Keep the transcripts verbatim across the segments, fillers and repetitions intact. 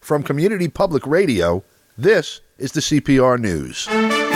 From Community Public Radio, this is the C P R News.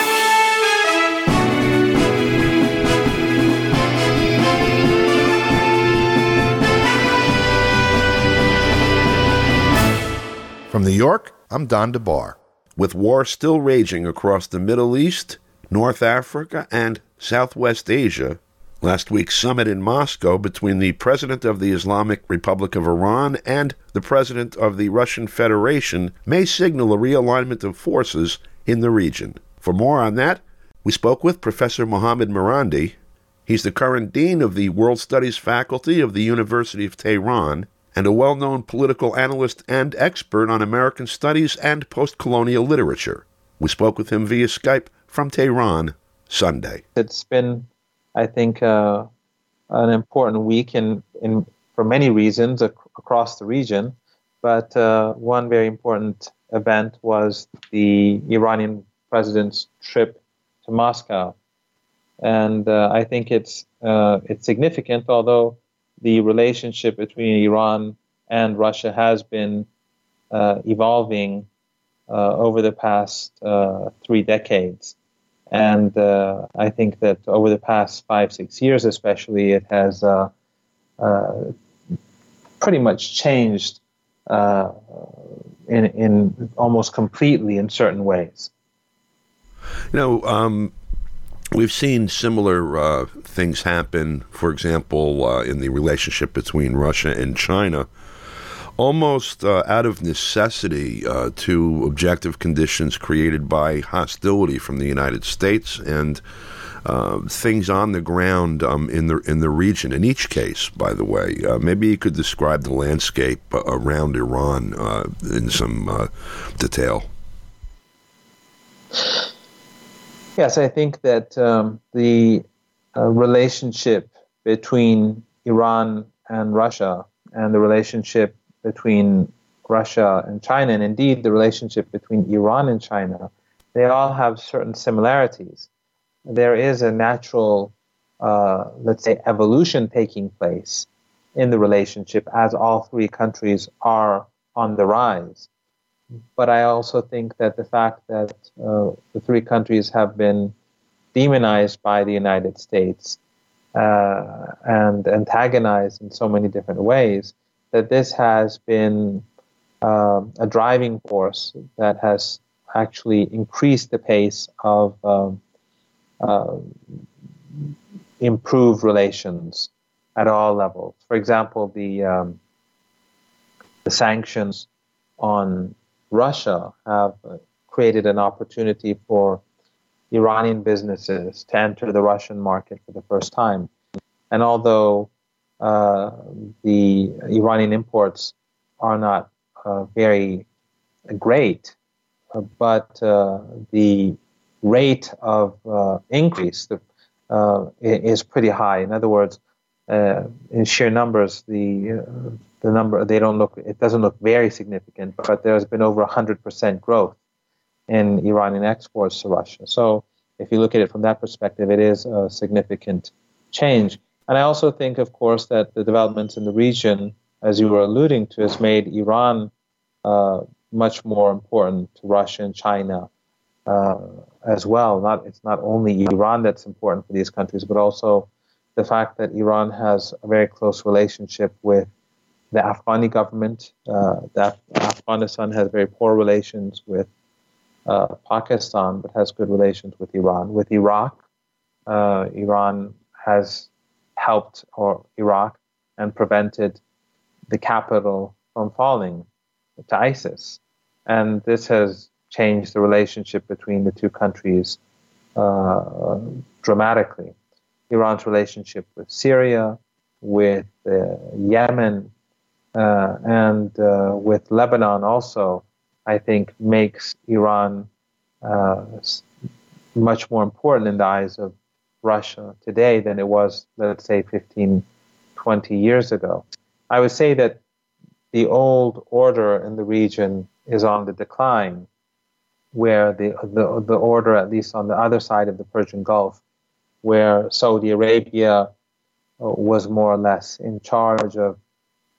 From New York, I'm Don DeBar. With war still raging across the Middle East, North Africa, and Southwest Asia, last week's summit in Moscow between the President of the Islamic Republic of Iran and the President of the Russian Federation may signal a realignment of forces in the region. For more on that, we spoke with Professor Mohammad Marandi. He's the current Dean of the World Studies Faculty of the University of Tehran and a well-known political analyst and expert on American studies and post-colonial literature. We spoke with him via Skype from Tehran Sunday. It's been, I think, uh, an important week in, in for many reasons ac- across the region, but uh, one very important event was the Iranian president's trip to Moscow. And uh, I think it's uh, it's significant, although the relationship between Iran and Russia has been uh, evolving uh, over the past uh, three decades. And uh, I think that over the past five, six years especially, it has uh, uh, pretty much changed uh, in, in almost completely in certain ways. You know, um we've seen similar uh, things happen, for example, uh, in the relationship between Russia and China, almost uh, out of necessity uh, to objective conditions created by hostility from the United States and uh, things on the ground um, in the in the region. In each case, by the way, uh, maybe you could describe the landscape uh, around Iran uh, in some uh, detail. Yes, I think that um, the uh, relationship between Iran and Russia and the relationship between Russia and China, and indeed the relationship between Iran and China, they all have certain similarities. There is a natural, uh, let's say, evolution taking place in the relationship as all three countries are on the rise. But I also think that the fact that uh, the three countries have been demonized by the United States uh, and antagonized in so many different ways, that this has been uh, a driving force that has actually increased the pace of um, uh, improved relations at all levels. For example, the um, the sanctions on Russia have created an opportunity for Iranian businesses to enter the Russian market for the first time. And although uh, the Iranian imports are not uh, very great, uh, but uh, the rate of uh, increase uh, is pretty high. In other words, uh, in sheer numbers, the uh, The number, they don't look, it doesn't look very significant, but there's been over one hundred percent growth in Iranian exports to Russia. So if you look at it from that perspective, it is a significant change. And I also think, of course, that the developments in the region, as you were alluding to, has made Iran uh, much more important to Russia and China uh, as well. Not It's not only Iran that's important for these countries, but also the fact that Iran has a very close relationship with the Afghani government. Uh, that Afghanistan has very poor relations with uh, Pakistan, but has good relations with Iran. With Iraq, uh, Iran has helped or Iraq and prevented the capital from falling to ISIS. And this has changed the relationship between the two countries uh, dramatically. Iran's relationship with Syria, with uh, Yemen, Uh, and uh, with Lebanon also, I think makes Iran uh, much more important in the eyes of Russia today than it was, let's say, fifteen, twenty years ago. I would say that the old order in the region is on the decline, where the, the, the order, at least on the other side of the Persian Gulf, where Saudi Arabia was more or less in charge of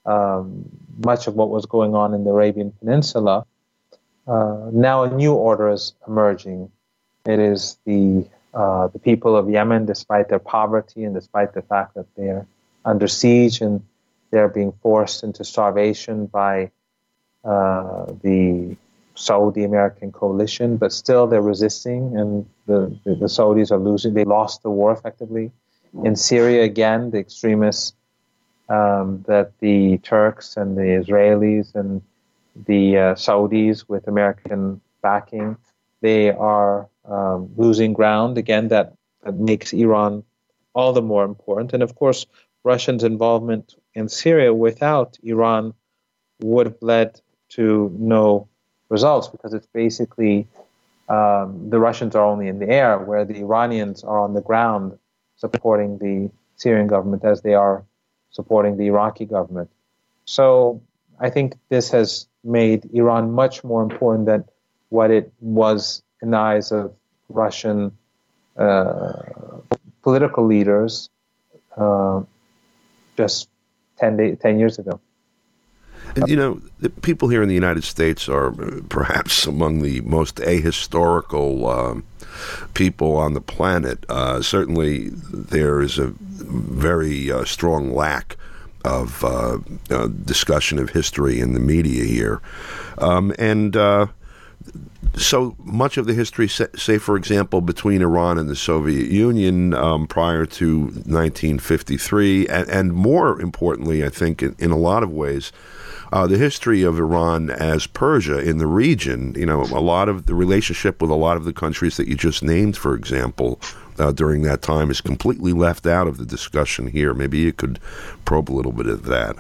um, much of what was going on in the Arabian Peninsula, uh, now a new order is emerging. It is the uh, the people of Yemen, despite their poverty and despite the fact that they are under siege and they're being forced into starvation by uh, the Saudi-American coalition, but still they're resisting, and the, the, the Saudis are losing. They lost the war effectively. In Syria, again, the extremists um, that the Turks and the Israelis and the uh, Saudis with American backing, they are um, losing ground. Again, that, that makes Iran all the more important. And of course, Russia's involvement in Syria without Iran would have led to no results, because it's basically um, the Russians are only in the air, where the Iranians are on the ground supporting the Syrian government as they are supporting the Iraqi government. So I think this has made Iran much more important than what it was in the eyes of Russian uh, political leaders uh, just ten, day, ten years ago. And, you know, the people here in the United States are perhaps among the most ahistorical um, people on the planet. Uh, certainly, there is a very uh, strong lack of uh, uh, discussion of history in the media here. Um, and uh, so much of the history, say, for example, between Iran and the Soviet Union um, prior to nineteen fifty-three, and, and more importantly, I think, in, in a lot of ways, Uh, the history of Iran as Persia in the region, you know, a lot of the relationship with a lot of the countries that you just named, for example, uh, during that time is completely left out of the discussion here. Maybe you could probe a little bit of that.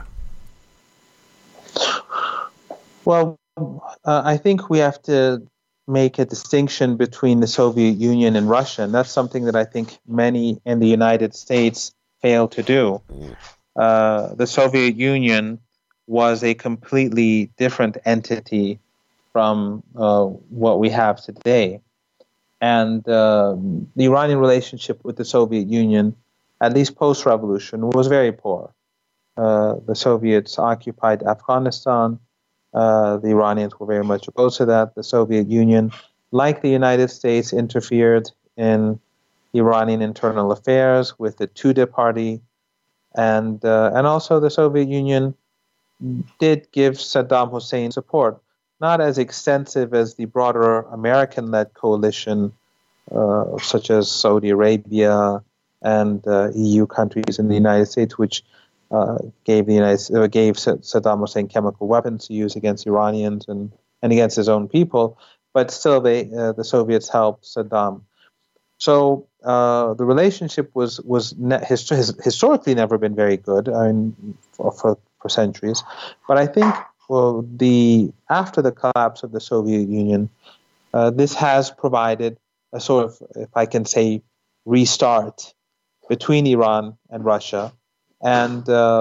Well, uh, I think we have to make a distinction between the Soviet Union and Russia, and that's something that I think many in the United States fail to do. Uh, the Soviet Union was a completely different entity from uh, what we have today. And uh, the Iranian relationship with the Soviet Union, at least post-revolution, was very poor. Uh, the Soviets occupied Afghanistan. Uh, the Iranians were very much opposed to that. The Soviet Union, like the United States, interfered in Iranian internal affairs with the Tudeh party. And, uh, and also the Soviet Union did give Saddam Hussein support, not as extensive as the broader American-led coalition, uh, such as Saudi Arabia and uh, E U countries in the United States, which uh, gave the United uh, gave Saddam Hussein chemical weapons to use against Iranians and, and against his own people. But still, they uh, the Soviets helped Saddam. So uh, the relationship was was ne- hist- has historically never been very good. I mean, for, for for centuries. But I think well, the after the collapse of the Soviet Union, uh, this has provided a sort of, if I can say, restart between Iran and Russia. And uh,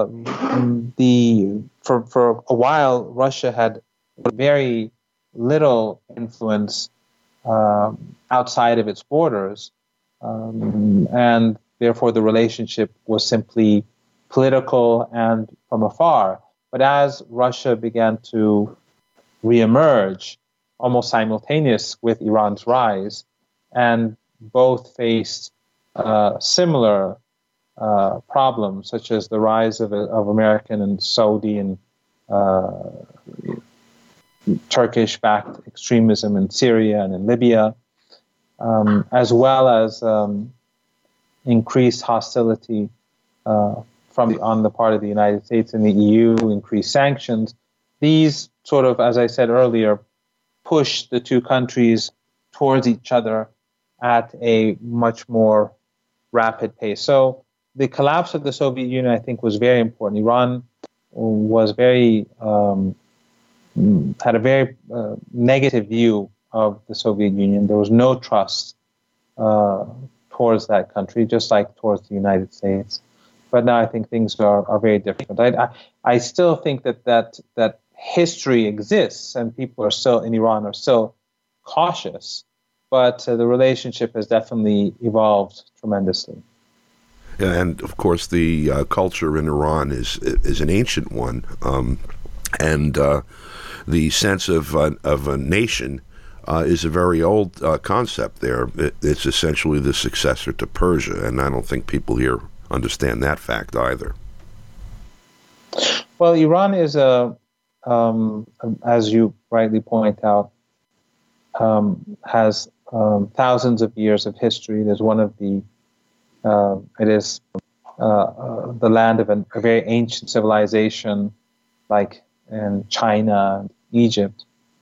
the for for a while, Russia had very little influence uh, outside of its borders, um, and therefore the relationship was simply political and from afar. But as Russia began to reemerge, almost simultaneous with Iran's rise, and both faced uh, similar uh, problems, such as the rise of, of American and Saudi and uh, Turkish-backed extremism in Syria and in Libya, um, as well as um, increased hostility uh, from the, on the part of the United States and the E U, increased sanctions. These sort of, as I said earlier, push the two countries towards each other at a much more rapid pace. So the collapse of the Soviet Union, I think, was very important. Iran was very um, had a very uh, negative view of the Soviet Union. There was no trust uh, towards that country, just like towards the United States. But now I think things are, are very different. I, I I still think that, that that history exists, and people are still in Iran are still cautious, but uh, the relationship has definitely evolved tremendously. And of course, the uh, culture in Iran is is an ancient one, um, and uh, the sense of uh, of a nation uh, is a very old uh, concept. There, it, it's essentially the successor to Persia, and I don't think people here understand that fact either. Well, Iran is a, um, as you rightly point out, um, has um, thousands of years of history. It is one of the, uh, it is uh, uh, the land of an, a very ancient civilization, like in China and Egypt.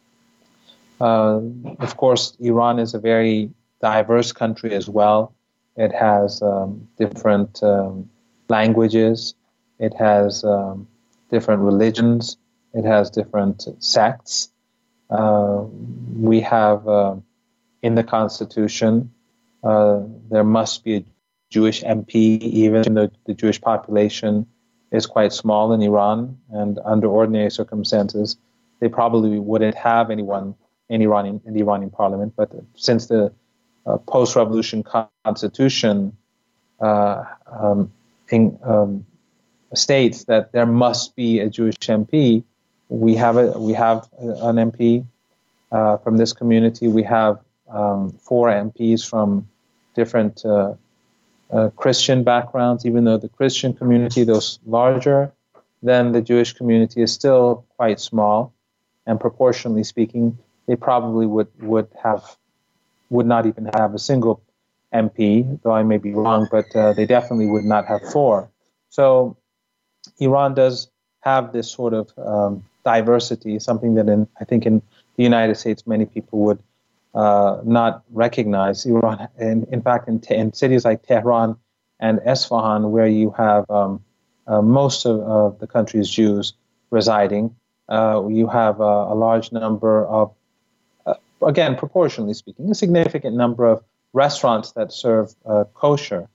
Uh, of course, Iran is a very diverse country as well. It has um, different um, languages. It has um, different religions. It has different sects. Uh, we have uh, in the Constitution, uh, there must be a Jewish M P, even though the Jewish population is quite small in Iran, and under ordinary circumstances, they probably wouldn't have anyone in Iranian in the Iranian parliament. But since the uh, post-revolution constitution uh, um, in, um, states that there must be a Jewish M P, we have a we have an M P uh, from this community. We have um, four M Ps from different uh, uh, Christian backgrounds. Even though the Christian community is larger than the Jewish community, is still quite small, and proportionally speaking, they probably would would have would not even have a single M P. Though I may be wrong, but uh, they definitely would not have four. So Iran does have this sort of um, diversity, something that in, I think in the United States many people would uh, not recognize. Iran, in, in fact, in, in cities like Tehran and Esfahan, where you have um, uh, most of, of the country's Jews residing, uh, you have uh, a large number of, uh, again, proportionally speaking, a significant number of restaurants that serve uh, kosher.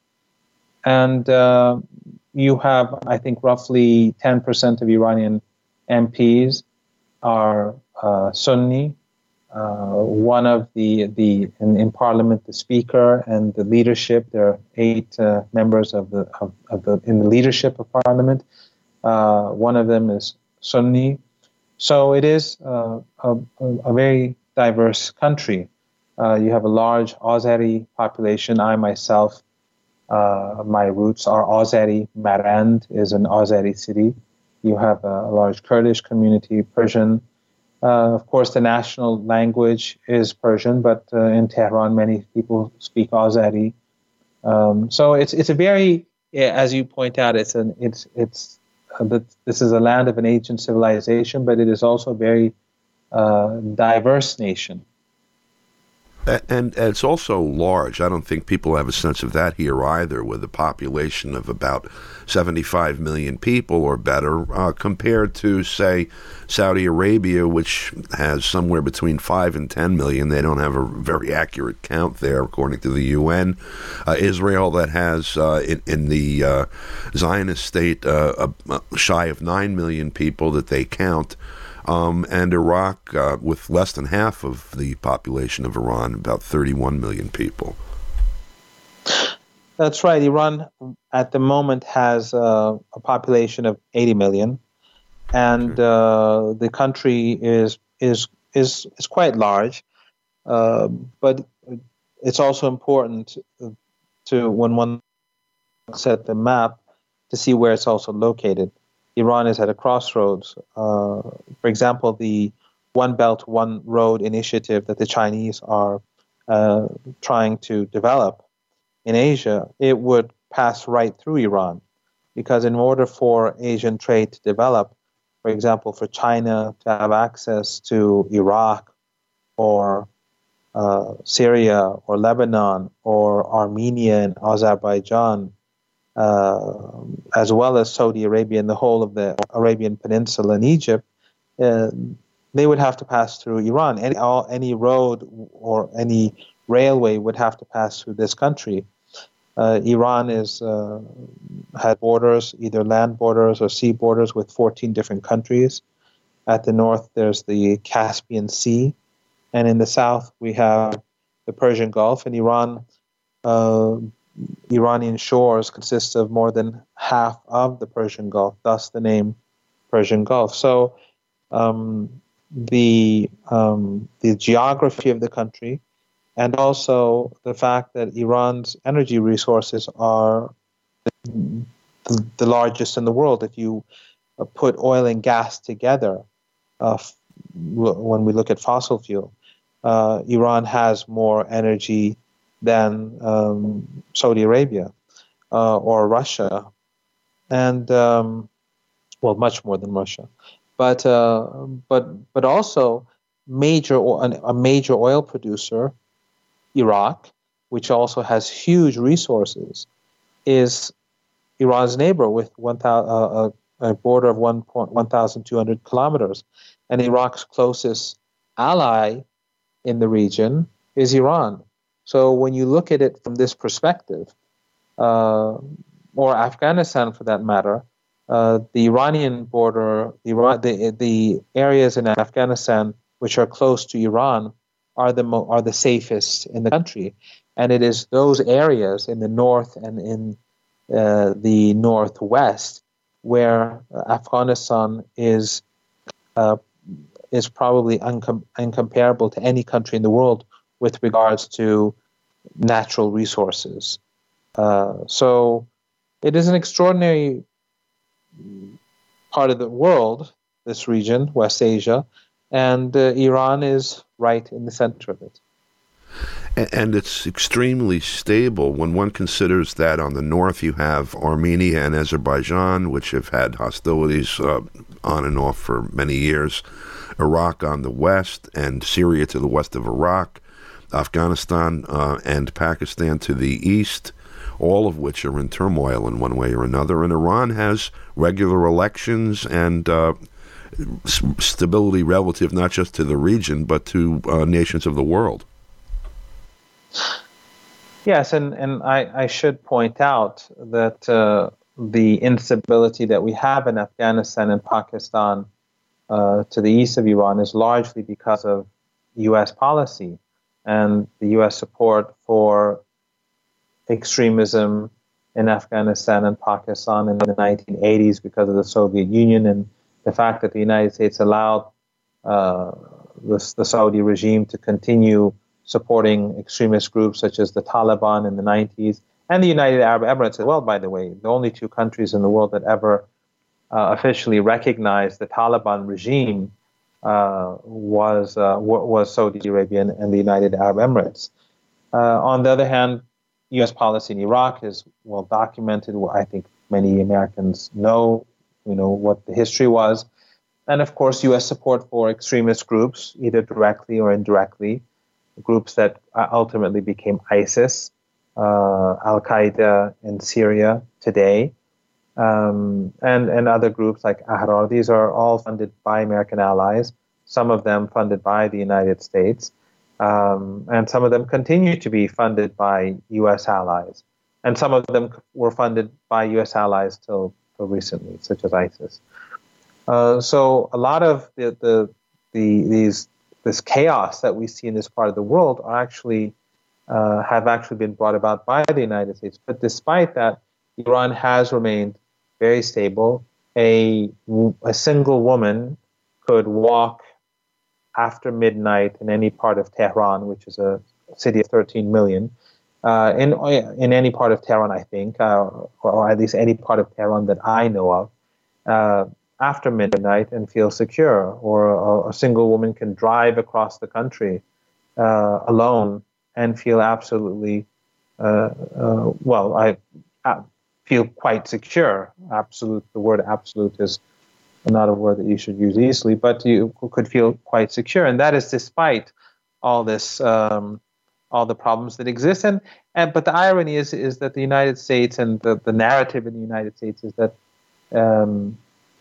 And uh, you have, I think, roughly ten percent of Iranian M Ps are uh, Sunni. Uh, one of the, the in, in parliament, the speaker and the leadership, there are eight uh, members of the, of, of the in the leadership of parliament. Uh, one of them is Sunni. So it is uh, a, a very diverse country. Uh, you have a large Azeri population. I myself, Uh, my roots are Azeri. Marand is an Azeri city. You have a, a large Kurdish community, Persian. Uh, of course, the national language is Persian, but uh, in Tehran, many people speak Azeri. Um, so it's it's a very, yeah, as you point out, it's an it's it's uh, this is a land of an ancient civilization, but it is also a very uh, diverse nation. And it's also large. I don't think people have a sense of that here either, with a population of about seventy-five million people or better, uh, compared to, say, Saudi Arabia, which has somewhere between five and ten million. They don't have a very accurate count there, according to the U N. Uh, Israel, that has, uh, in, in the uh, Zionist state, uh, uh, shy of nine million people that they count. Um, and Iraq, uh, with less than half of the population of Iran, about thirty-one million people. That's right. Iran at the moment has uh, a population of eighty million, and okay. uh, the country is is is is quite large. Uh, but it's also important to, when one looks at the map, to see where it's also located. Iran is at a crossroads. Uh, for example, the One Belt, One Road initiative that the Chinese are uh, trying to develop in Asia, it would pass right through Iran. Because in order for Asian trade to develop, for example, for China to have access to Iraq or uh, Syria or Lebanon or Armenia and Azerbaijan, Uh, as well as Saudi Arabia and the whole of the Arabian Peninsula and Egypt, uh, they would have to pass through Iran. Any, all, any road or any railway would have to pass through this country. Uh, Iran is uh, had borders, either land borders or sea borders, with fourteen different countries. At the north, there's the Caspian Sea, and in the south, we have the Persian Gulf. And Iran uh, Iranian shores consist of more than half of the Persian Gulf, thus the name Persian Gulf. So um, the um, the geography of the country, and also the fact that Iran's energy resources are the, the largest in the world. If you uh, put oil and gas together, uh, f- when we look at fossil fuel, uh, Iran has more energy than um, Saudi Arabia uh, or Russia, and um, well, much more than Russia. But uh, but but also major a major oil producer, Iraq, which also has huge resources, is Iran's neighbor with one thousand, uh, a border of one thousand two hundred kilometers, and Iraq's closest ally in the region is Iran. So when you look at it from this perspective, uh, or Afghanistan for that matter, uh, the Iranian border, the, the the areas in Afghanistan which are close to Iran are the mo- are the safest in the country, and it is those areas in the north and in uh, the northwest where Afghanistan is uh, is probably uncom- incomparable to any country in the world with regards to natural resources. Uh, so it is an extraordinary part of the world, this region, West Asia, and uh, Iran is right in the center of it. And it's extremely stable when one considers that on the north you have Armenia and Azerbaijan, which have had hostilities uh, on and off for many years, Iraq on the west, and Syria to the west of Iraq, Afghanistan uh, and Pakistan to the east, all of which are in turmoil in one way or another. And Iran has regular elections and uh, s- stability relative not just to the region, but to uh, nations of the world. Yes, and, and I, I should point out that uh, the instability that we have in Afghanistan and Pakistan uh, to the east of Iran is largely because of U S policy and the U S support for extremism in Afghanistan and Pakistan in the nineteen eighties because of the Soviet Union, and the fact that the United States allowed uh, the, the Saudi regime to continue supporting extremist groups such as the Taliban in the nineties, and the United Arab Emirates as well, by the way, the only two countries in the world that ever uh, officially recognized the Taliban regime uh, was uh, was Saudi Arabia and the United Arab Emirates. Uh, on the other hand, U S policy in Iraq is well documented. I think many Americans know, you know, what the history was. And of course, U S support for extremist groups, either directly or indirectly, groups that ultimately became ISIS, uh, Al-Qaeda in Syria today, um, and, and other groups like Ahrar. These are all funded by American allies, some of them funded by the United States. Um, and some of them continue to be funded by U S allies. And some of them were funded by U S allies till, till recently, such as ISIS. Uh, so a lot of the, the, the these this chaos that we see in this part of the world are actually uh, have actually been brought about by the United States. But despite that, Iran has remained very stable. A, a single woman could walk after midnight in any part of Tehran, which is a city of thirteen million, uh, in in any part of Tehran, I think, uh, or at least any part of Tehran that I know of, uh, after midnight and feel secure. Or a, a single woman can drive across the country uh, alone and feel absolutely, uh, uh, well, I uh, feel quite secure. Absolute, the word absolute is not a word that you should use easily, but you could feel quite secure. And that is despite all this, um, all the problems that exist. And, and but the irony is is that the United States and the, the narrative in the United States is that um,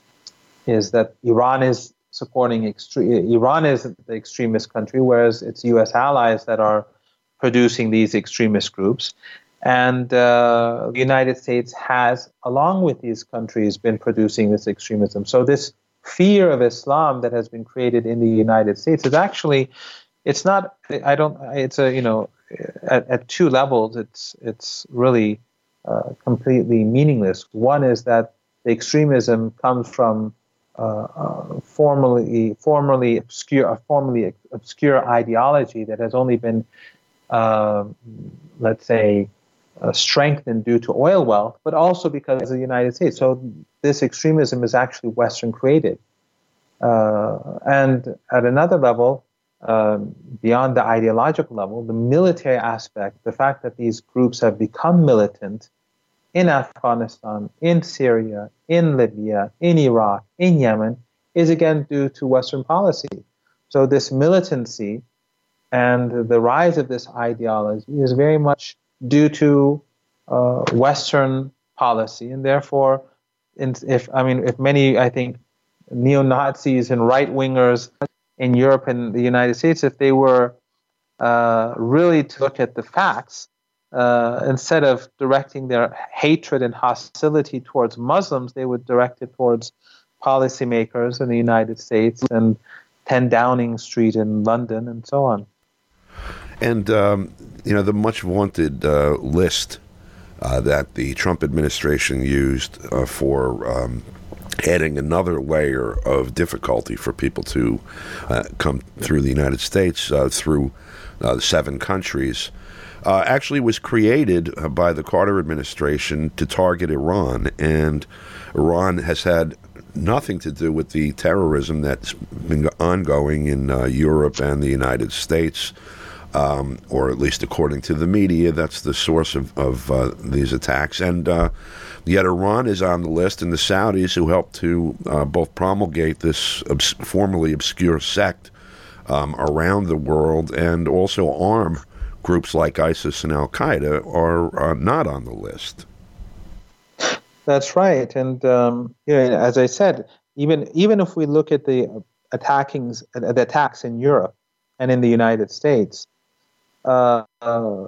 is that Iran is supporting extre- Iran is the extremist country, whereas it's U S allies that are producing these extremist groups. And uh, the United States has, along with these countries, been producing this extremism. So this fear of Islam that has been created in the United States is actually, it's not, I don't, it's a, you know, at, at two levels, it's it's really uh, completely meaningless. One is that the extremism comes from uh, uh, formerly formerly obscure a formerly obscure ideology that has only been, uh, let's say, uh, strengthened due to oil wealth, but also because of the United States. So this extremism is actually Western created. Uh, and at another level, um, beyond the ideological level, the military aspect, the fact that these groups have become militant in Afghanistan, in Syria, in Libya, in Iraq, in Yemen, is again due to Western policy. So this militancy and the rise of this ideology is very much due to uh, Western policy, and therefore, in, if I mean, if many, I think, neo-Nazis and right-wingers in Europe and the United States, if they were uh, really to look at the facts, uh, instead of directing their hatred and hostility towards Muslims, they would direct it towards policymakers in the United States and ten Downing Street in London and so on. And, um, you know, the much vaunted uh, list uh, that the Trump administration used uh, for um, adding another layer of difficulty for people to uh, come through the United States uh, through uh, the seven countries uh, actually was created uh, by the Carter administration to target Iran. And Iran has had nothing to do with the terrorism that's been ongoing in uh, Europe and the United States. Um, or at least according to the media, that's the source of, of uh, these attacks. And uh, yet Iran is on the list, and the Saudis, who helped to uh, both promulgate this obs- formerly obscure sect um, around the world and also arm groups like ISIS and Al-Qaeda, are uh, not on the list. That's right. And um, you know, as I said, even even if we look at the attackings, the attacks in Europe and in the United States, Uh, uh,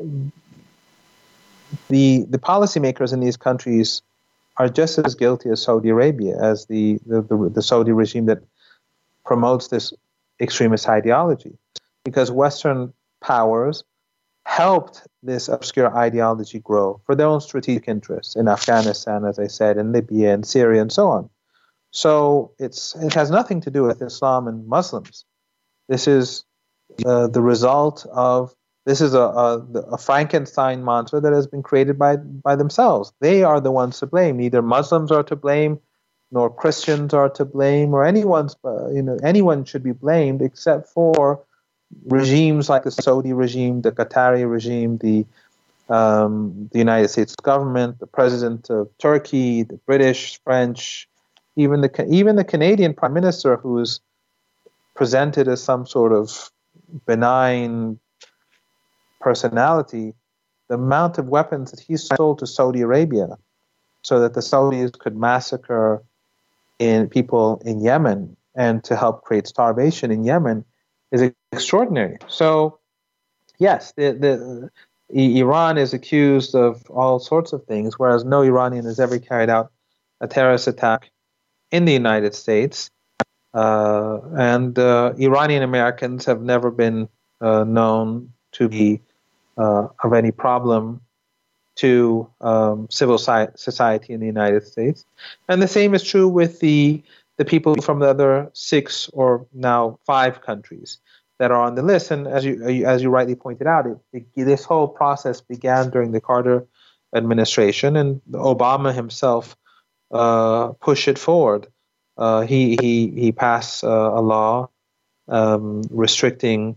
the the policymakers in these countries are just as guilty as Saudi Arabia, as the, the, the, the Saudi regime that promotes this extremist ideology, because Western powers helped this obscure ideology grow for their own strategic interests in Afghanistan, as I said, in Libya and Syria and so on. So it's it has nothing to do with Islam and Muslims. This is Uh, the result of this is a, a, a Frankenstein monster that has been created by by themselves. They are the ones to blame. Neither Muslims are to blame, nor Christians are to blame, or anyone's uh, you know anyone should be blamed except for regimes like the Saudi regime, the Qatari regime, the um, the United States government, the president of Turkey, the British, French, even the even the Canadian prime minister, who is presented as some sort of benign personality. The amount of weapons that he sold to Saudi Arabia so that the Saudis could massacre in people in Yemen and to help create starvation in Yemen is extraordinary. So, yes, the, the, Iran is accused of all sorts of things, whereas no Iranian has ever carried out a terrorist attack in the United States. Uh, and uh, Iranian Americans have never been uh, known to be uh, of any problem to um, civil society in the United States. And the same is true with the the people from the other six or now five countries that are on the list. And as you as you rightly pointed out, it, it, this whole process began during the Carter administration, and Obama himself uh, pushed it forward. Uh, he he he passed uh, a law um, restricting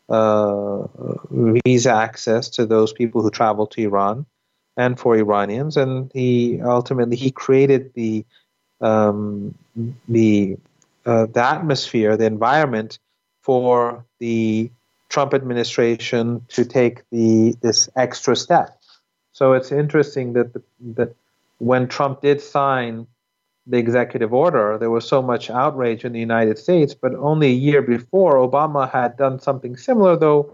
uh, visa access to those people who travel to Iran, and for Iranians. And he ultimately he created the um, the uh, the atmosphere, the environment for the Trump administration to take the this extra step. So it's interesting that the, that when Trump did sign the executive order, there was so much outrage in the United States, but only a year before, Obama had done something similar, though,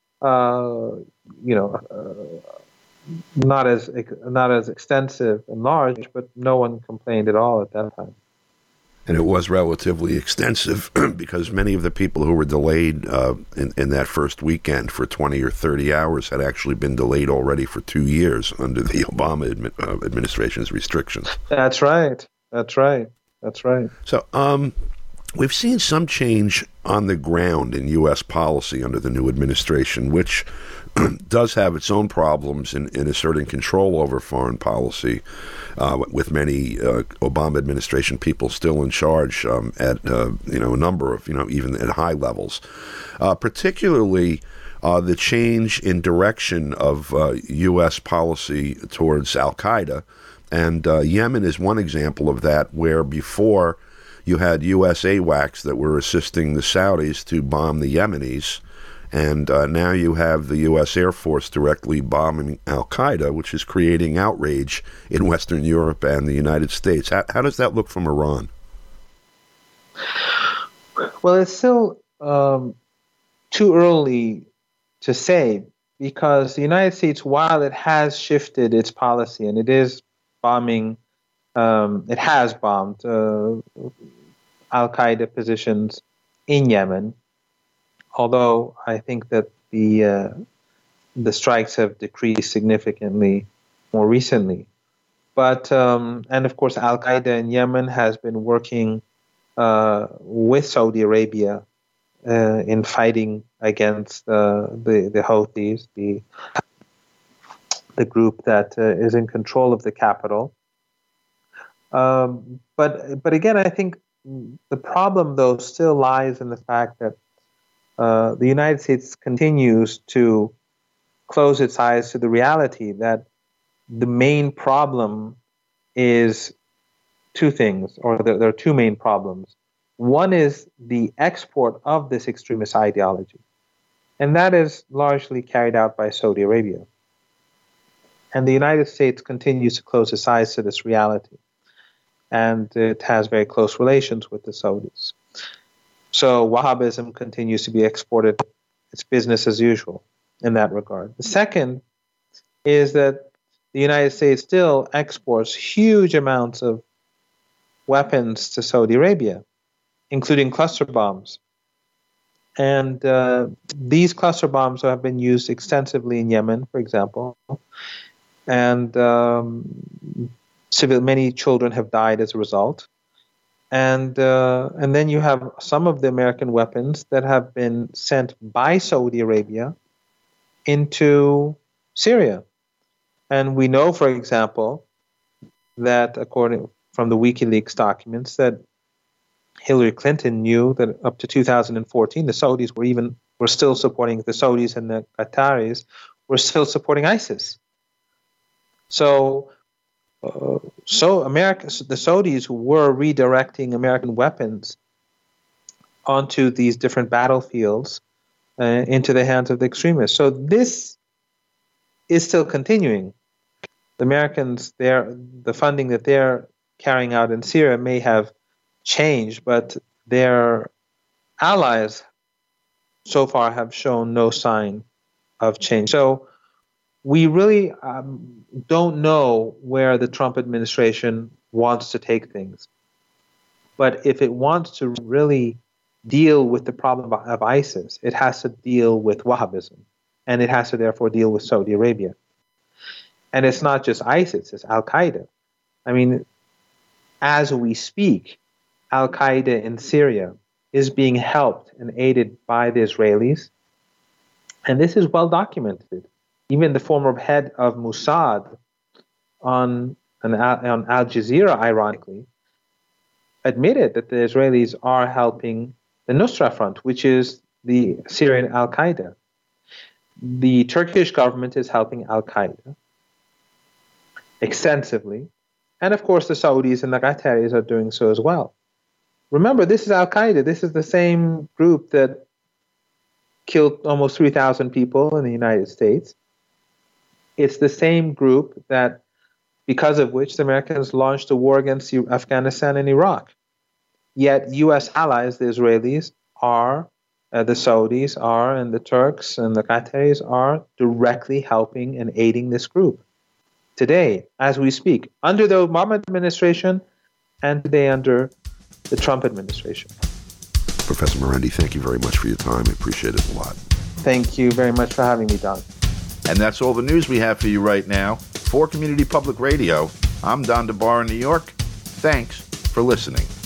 uh, you know, uh, not as not as extensive and large, but no one complained at all at that time. And it was relatively extensive because many of the people who were delayed uh, in, in that first weekend for twenty or thirty hours had actually been delayed already for two years under the Obama admi- uh, administration's restrictions. That's right. That's right. That's right. So um, we've seen some change on the ground in U S policy under the new administration, which does have its own problems in, in asserting control over foreign policy, uh, with many uh, Obama administration people still in charge um, at uh, you know a number of you know even at high levels, uh, particularly uh, the change in direction of uh, U S policy towards Al Qaeda, and uh, Yemen is one example of that, where before you had U S A WACS that were assisting the Saudis to bomb the Yemenis. And uh, now you have the U S Air Force directly bombing al-Qaeda, which is creating outrage in Western Europe and the United States. How, how does that look from Iran? Well, it's still um, too early to say, because the United States, while it has shifted its policy and it is bombing, um, it has bombed uh, al-Qaeda positions in Yemen, although I think that the uh, the strikes have decreased significantly more recently. But, um, and of course, Al-Qaeda in Yemen has been working uh, with Saudi Arabia uh, in fighting against uh, the, the Houthis, the, the group that uh, is in control of the capital. Um, but, but again, I think the problem, though, still lies in the fact that Uh, the United States continues to close its eyes to the reality that the main problem is two things, or there, there are two main problems. One is the export of this extremist ideology, and that is largely carried out by Saudi Arabia. And the United States continues to close its eyes to this reality, and it has very close relations with the Saudis. So Wahhabism continues to be exported. It's business as usual in that regard. The second is that the United States still exports huge amounts of weapons to Saudi Arabia, including cluster bombs. And uh, these cluster bombs have been used extensively in Yemen, for example. And um, civil, many children have died as a result. And uh, and then you have some of the American weapons that have been sent by Saudi Arabia into Syria. And we know, for example, that according from the WikiLeaks documents, that Hillary Clinton knew that up to two thousand fourteen, the Saudis were even were still supporting the Saudis and the Qataris were still supporting ISIS. So. Uh, so America, the Saudis were redirecting American weapons onto these different battlefields uh, into the hands of the extremists. So this is still continuing. The Americans, their the funding that they're carrying out in Syria may have changed, but their allies so far have shown no sign of change. So we really um, don't know where the Trump administration wants to take things. But if it wants to really deal with the problem of ISIS, it has to deal with Wahhabism, and it has to therefore deal with Saudi Arabia. And it's not just ISIS, it's Al-Qaeda. I mean, as we speak, Al-Qaeda in Syria is being helped and aided by the Israelis, and this is well documented. Even the former head of Mossad on, on, on Al Jazeera, ironically, admitted that the Israelis are helping the Nusra Front, which is the Syrian Al-Qaeda. The Turkish government is helping Al-Qaeda extensively. And of course, the Saudis and the Qataris are doing so as well. Remember, this is Al-Qaeda. This is the same group that killed almost three thousand people in the United States. It's the same group that, because of which the Americans launched a war against Afghanistan and Iraq. Yet U S allies, the Israelis are, uh, the Saudis are, and the Turks and the Qataris are directly helping and aiding this group today, as we speak, under the Obama administration and today under the Trump administration. Professor Marandi, thank you very much for your time. I appreciate it a lot. Thank you very much for having me, Don. And that's all the news we have for you right now. For Community Public Radio, I'm Don DeBar in New York. Thanks for listening.